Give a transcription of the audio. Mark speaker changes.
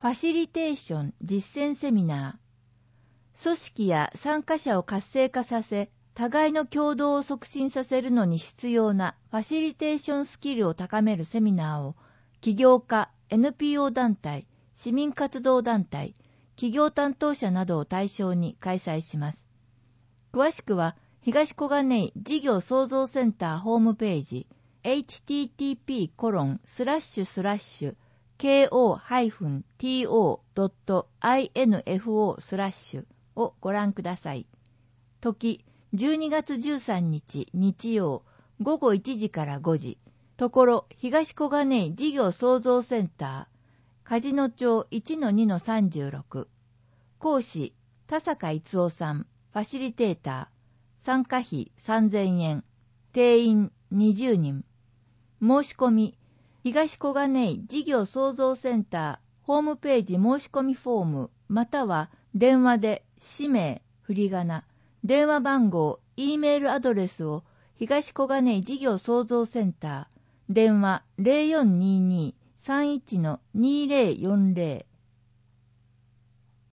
Speaker 1: ファシリテーション実践セミナー。組織や参加者を活性化させ、互いの協働を促進させるのに必要なファシリテーションスキルを高めるセミナーを、起業家、NPO 団体、市民活動団体、企業担当者などを対象に開催します。詳しくは、東小金井事業創造センターホームページ、http://ko-to.info/ をご覧ください。時、12月13日日曜午後1時から5時。ところ、東小金井事業創造センター、梶野町 1-2-36。講師、田坂逸夫さん、ファシリテーター。参加費3000円。定員20人。申し込み、東小金井事業創造センターホームページ申し込みフォームまたは電話で氏名、振り仮名、電話番号、Eメールアドレスを東小金井事業創造センター、電話 0422-31-2040